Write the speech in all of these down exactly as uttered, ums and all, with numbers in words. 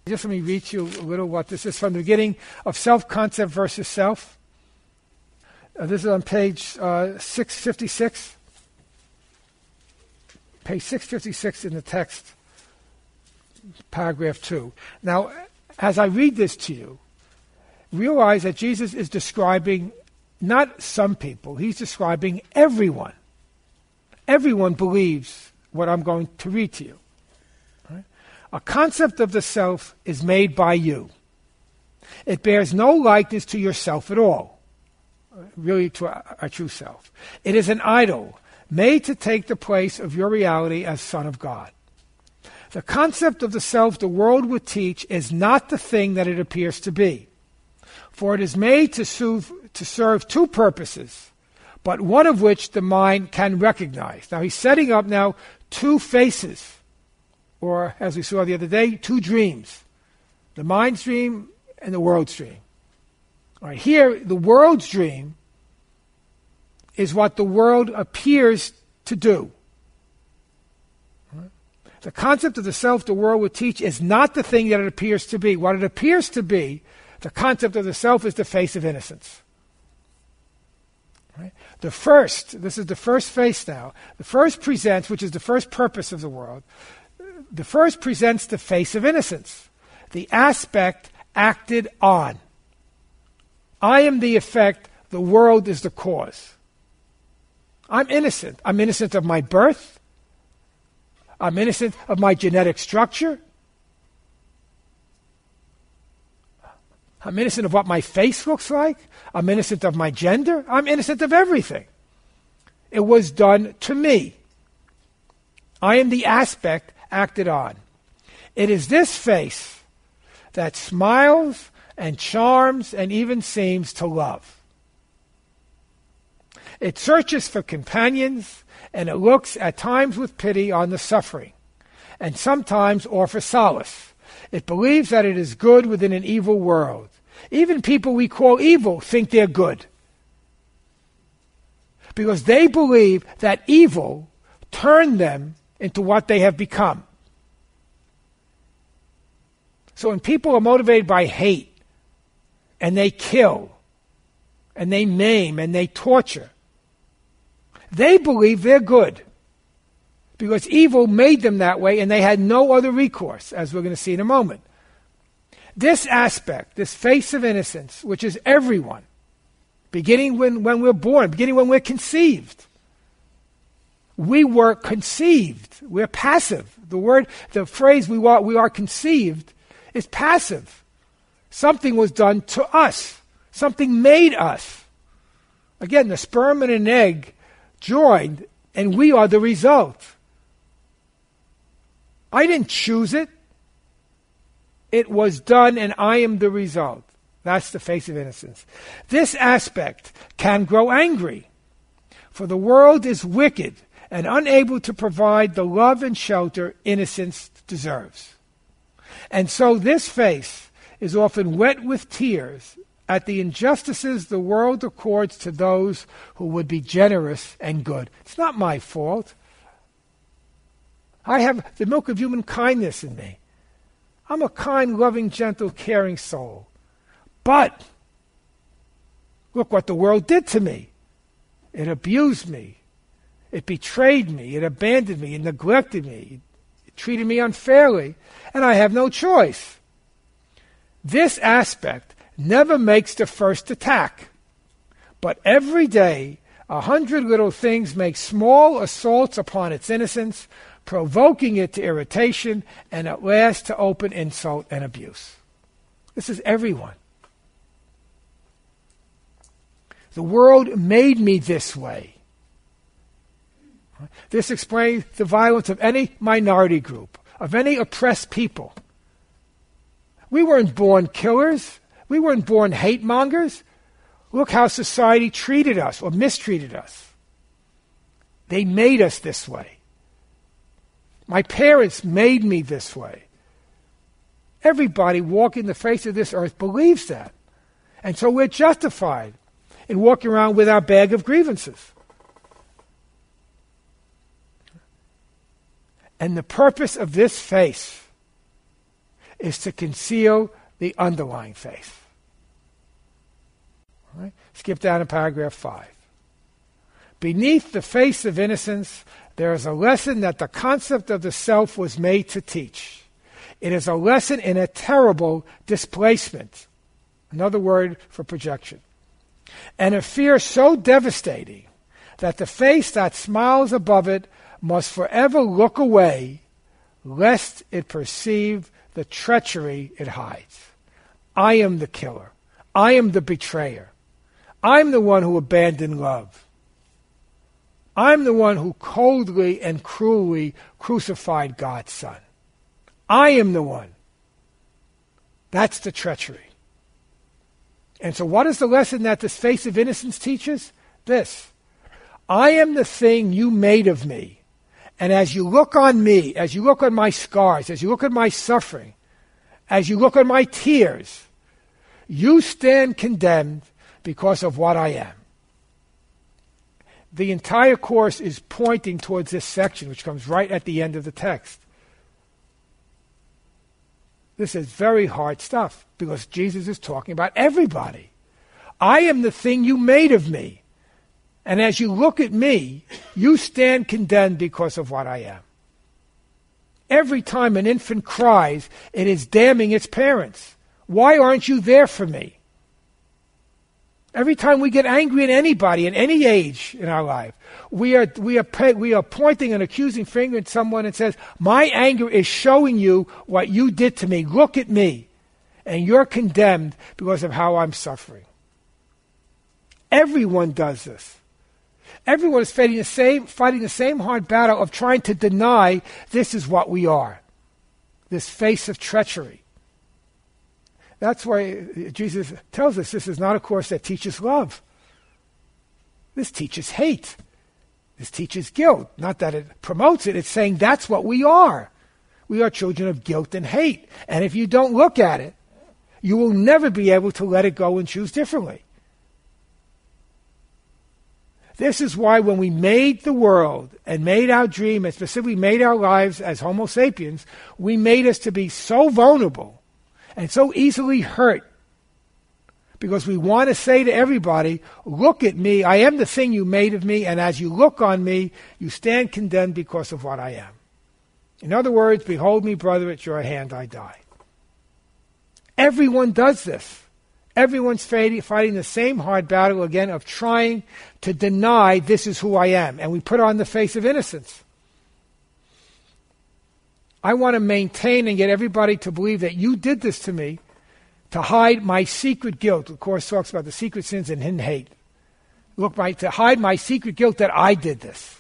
Just let me read you a little what this is from the beginning of Self-Concept versus Self. Uh, this is on page uh, six fifty-six. Page six fifty-six in the text, paragraph two. Now, as I read this to you, realize that Jesus is describing not some people, he's describing everyone. Everyone believes what I'm going to read to you. Right? A concept of the self is made by you. It bears no likeness to yourself at all, really to a, a true self. It is an idol made to take the place of your reality as Son of God. The concept of the self the world would teach is not the thing that it appears to be, for it is made to serve, to serve two purposes, but one of which the mind can recognize. Now he's setting up now two faces, or as we saw the other day, two dreams, the mind's dream and the world's dream. All right, here, the world's dream is what the world appears to do. Right? The concept of the self the world would teach is not the thing that it appears to be. What it appears to be, the concept of the self, is the face of innocence. Right? The first, this is the first face now, the first presents, which is the first purpose of the world, the first presents the face of innocence, the aspect acted on. I am the effect, the world is the cause. I'm innocent. I'm innocent of my birth. I'm innocent of my genetic structure. I'm innocent of what my face looks like. I'm innocent of my gender. I'm innocent of everything. It was done to me. I am the aspect acted on. It is this face that smiles and charms and even seems to love. It searches for companions, and it looks at times with pity on the suffering, and sometimes offers solace. It believes that it is good within an evil world. Even people we call evil think they're good, because they believe that evil turned them into what they have become. So when people are motivated by hate, and they kill, and they maim, and they torture, they believe they're good, because evil made them that way, and they had no other recourse, as we're going to see in a moment. This aspect, this face of innocence, which is everyone, beginning when, when we're born, beginning when we're conceived. We were conceived. We're passive. The word, the phrase we are, we are conceived is passive. Something was done to us. Something made us. Again, the sperm and an egg joined, and we are the result. I didn't choose it. It was done, and I am the result. That's the face of innocence. This aspect can grow angry, for the world is wicked and unable to provide the love and shelter innocence deserves. And so this face is often wet with tears at the injustices the world accords to those who would be generous and good. It's not my fault. I have the milk of human kindness in me. I'm a kind, loving, gentle, caring soul. But look what the world did to me. It abused me. It betrayed me. It abandoned me. It neglected me. It treated me unfairly. And I have no choice. This aspect never makes the first attack. But every day, a hundred little things make small assaults upon its innocence, provoking it to irritation, and at last to open insult and abuse. This is everyone. The world made me this way. This explains the violence of any minority group, of any oppressed people. We weren't born killers. We weren't born hate mongers. Look how society treated us or mistreated us. They made us this way. My parents made me this way. Everybody walking the face of this earth believes that. And so we're justified in walking around with our bag of grievances. And the purpose of this face is to conceal the underlying faith. All right? Skip down to paragraph five. Beneath the face of innocence, there is a lesson that the concept of the self was made to teach. It is a lesson in a terrible displacement. Another word for projection. And a fear so devastating that the face that smiles above it must forever look away, lest it perceive the treachery it hides. I am the killer. I am the betrayer. I'm the one who abandoned love. I'm the one who coldly and cruelly crucified God's Son. I am the one. That's the treachery. And so what is the lesson that this face of innocence teaches? This. I am the thing you made of me. And as you look on me, as you look on my scars, as you look at my suffering, as you look at my tears, you stand condemned because of what I am. The entire course is pointing towards this section, which comes right at the end of the text. This is very hard stuff, because Jesus is talking about everybody. I am the thing you made of me. And as you look at me, you stand condemned because of what I am. Every time an infant cries, it is damning its parents. Why aren't you there for me? Every time we get angry at anybody at any age in our life, we are we are we are pointing an accusing finger at someone and says, "My anger is showing you what you did to me. Look at me, and you're condemned because of how I'm suffering." Everyone does this. Everyone is fighting the same fighting the same hard battle of trying to deny this is what we are. This face of treachery. That's why Jesus tells us this is not a course that teaches love. This teaches hate. This teaches guilt. Not that it promotes it, it's saying that's what we are. We are children of guilt and hate. And if you don't look at it, you will never be able to let it go and choose differently. This is why when we made the world and made our dream, and specifically made our lives as Homo sapiens, we made us to be so vulnerable and so easily hurt, because we want to say to everybody, look at me, I am the thing you made of me, and as you look on me, you stand condemned because of what I am. In other words, behold me, brother, at your hand I die. Everyone does this. Everyone's fighting, fighting the same hard battle again of trying to deny this is who I am, and we put on the face of innocence. I want to maintain and get everybody to believe that you did this to me to hide my secret guilt. Of course, talks about the secret sins and hidden hate. Look, my, to hide my secret guilt that I did this.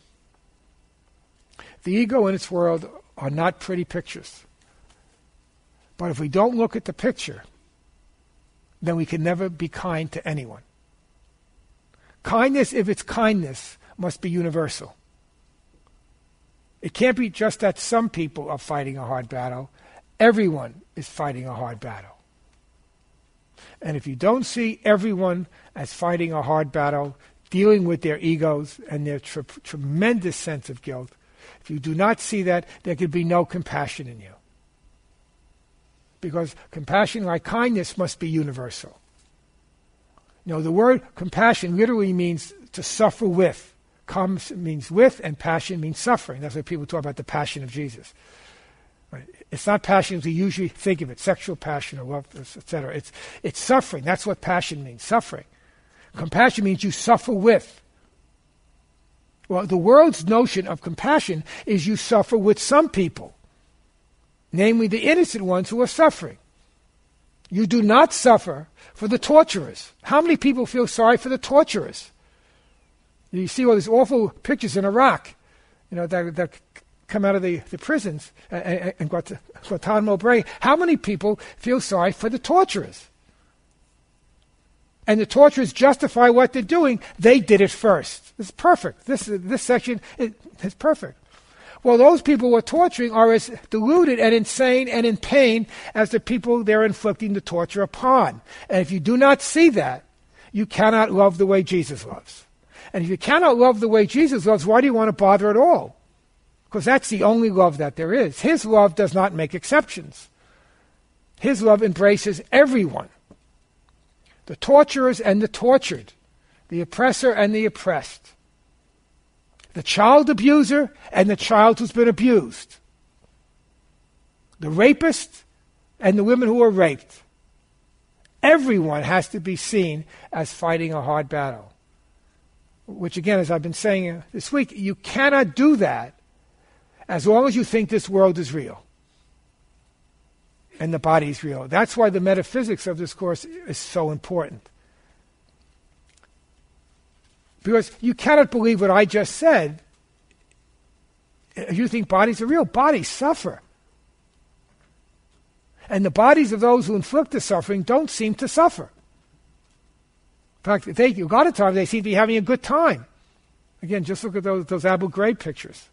The ego and its world are not pretty pictures. But if we don't look at the picture, then we can never be kind to anyone. Kindness, if it's kindness, must be universal. It can't be just that some people are fighting a hard battle. Everyone is fighting a hard battle. And if you don't see everyone as fighting a hard battle, dealing with their egos and their tr- tremendous sense of guilt, if you do not see that, there could be no compassion in you. Because compassion, like kindness, must be universal. You know, the word compassion literally means to suffer with. Comes means with, and passion means suffering. That's why people talk about the passion of Jesus. Right? It's not passion as we usually think of it, sexual passion or love, et cetera. It's, it's suffering. That's what passion means, suffering. Compassion means you suffer with. Well, the world's notion of compassion is you suffer with some people, namely the innocent ones who are suffering. You do not suffer for the torturers. How many people feel sorry for the torturers? You see all these awful pictures in Iraq, you know, that, that come out of the, the prisons and, and Guantanamo Bay. How many people feel sorry for the torturers? And the torturers justify what they're doing. They did it first. It's perfect. This, this section is, is perfect. Well, those people who are torturing are as deluded and insane and in pain as the people they're inflicting the torture upon. And if you do not see that, you cannot love the way Jesus loves. And if you cannot love the way Jesus loves, why do you want to bother at all? Because that's the only love that there is. His love does not make exceptions. His love embraces everyone, the torturers and the tortured, the oppressor and the oppressed, the child abuser and the child who's been abused, the rapist and the women who are raped. Everyone has to be seen as fighting a hard battle. Which again, as I've been saying this week, you cannot do that as long as you think this world is real and the body is real. That's why the metaphysics of this course is so important. Because you cannot believe what I just said if you think bodies are real. Bodies suffer. And the bodies of those who inflict the suffering don't seem to suffer. In fact, they, a lot of times they seem to be having a good time. Again, just look at those, those Abu Ghraib pictures.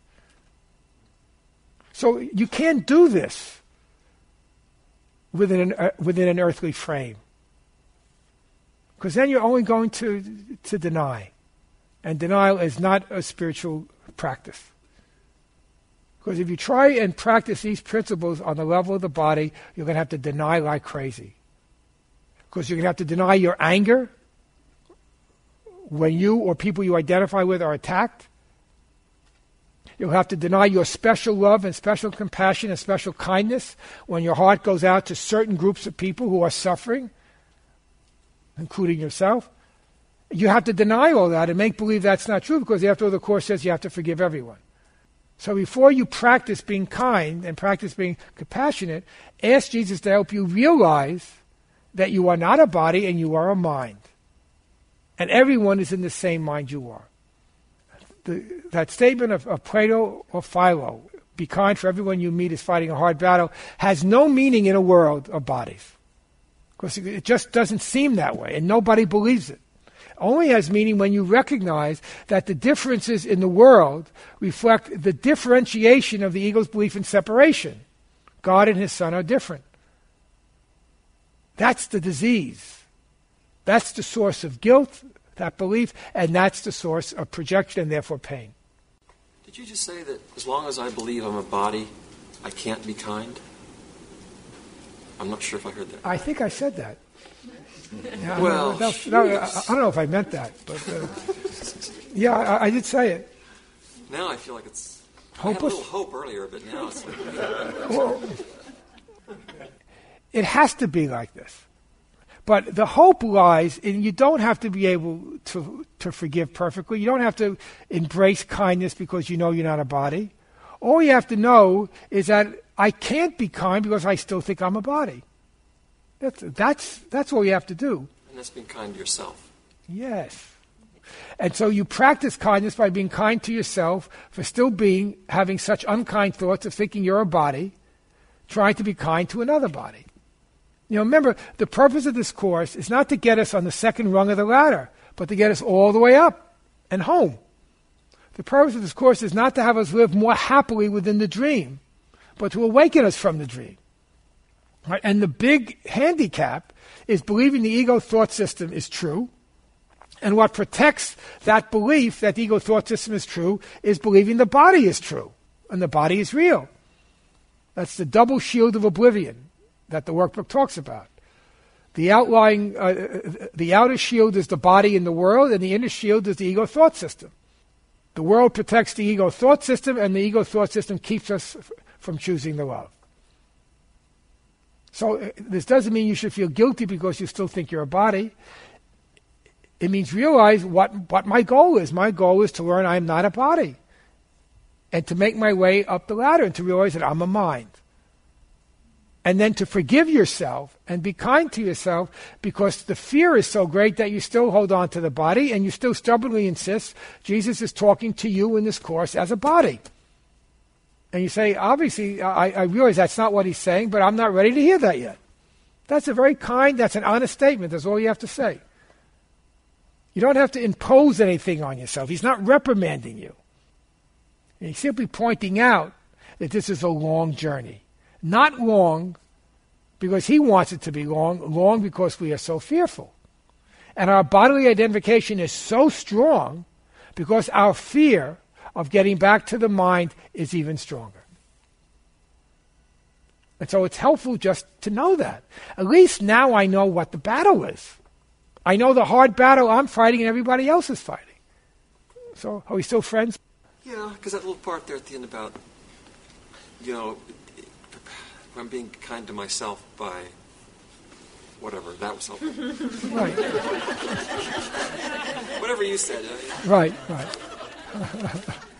So you can't do this within an, uh, within an earthly frame. Because then you're only going to, to deny. And denial is not a spiritual practice. Because if you try and practice these principles on the level of the body, you're going to have to deny like crazy. Because you're going to have to deny your anger when you or people you identify with are attacked. You'll have to deny your special love and special compassion and special kindness when your heart goes out to certain groups of people who are suffering, including yourself. You have to deny all that and make believe that's not true, because after all, the Course says you have to forgive everyone. So before you practice being kind and practice being compassionate, ask Jesus to help you realize that you are not a body and you are a mind. And everyone is in the same mind you are. The, that statement of, of Plato or Philo, be kind for everyone you meet is fighting a hard battle, has no meaning in a world of bodies. Because it just doesn't seem that way, and nobody believes it. Only has meaning when you recognize that the differences in the world reflect the differentiation of the ego's belief in separation. God and his Son are different. That's the disease. That's the source of guilt, that belief, and that's the source of projection and therefore pain. Did you just say that as long as I believe I'm a body, I can't be kind? I'm not sure if I heard that. I think I said that. Yeah, well, no, no, no, I, I don't know if I meant that, but uh, yeah, I, I did say it. Now I feel like it's hopeless. I had a little hope earlier, but now it's like, well, it has to be like this. But the hope lies in you don't have to be able to to forgive perfectly. You don't have to embrace kindness because you know you're not a body. All you have to know is that I can't be kind because I still think I'm a body. That's, that's, that's all you have to do. And that's being kind to yourself. Yes. And so you practice kindness by being kind to yourself for still being, having such unkind thoughts of thinking you're a body, trying to be kind to another body. You know, remember, the purpose of this course is not to get us on the second rung of the ladder, but to get us all the way up and home. The purpose of this course is not to have us live more happily within the dream, but to awaken us from the dream. Right? And the big handicap is believing the ego thought system is true. And what protects that belief that the ego thought system is true is believing the body is true and the body is real. That's the double shield of oblivion that the workbook talks about. The outlying, uh, the outer shield is the body in the world, and the inner shield is the ego thought system. The world protects the ego thought system, and the ego thought system keeps us f- from choosing the love. So uh, this doesn't mean you should feel guilty because you still think you're a body. It means realize what, what my goal is. My goal is to learn I am not a body, and to make my way up the ladder and to realize that I'm a mind. And then to forgive yourself and be kind to yourself, because the fear is so great that you still hold on to the body and you still stubbornly insist Jesus is talking to you in this course as a body. And you say, obviously, I, I realize that's not what he's saying, but I'm not ready to hear that yet. That's a very kind, that's an honest statement. That's all you have to say. You don't have to impose anything on yourself. He's not reprimanding you. He's simply pointing out that this is a long journey. Not long because he wants it to be long, long because we are so fearful. And our bodily identification is so strong because our fear of getting back to the mind is even stronger. And so it's helpful just to know that. At least now I know what the battle is. I know the hard battle I'm fighting and everybody else is fighting. So are we still friends? Yeah, because that little part there at the end about, you know, I'm being kind to myself by whatever, that was helpful. Right. Whatever you said. Right, right.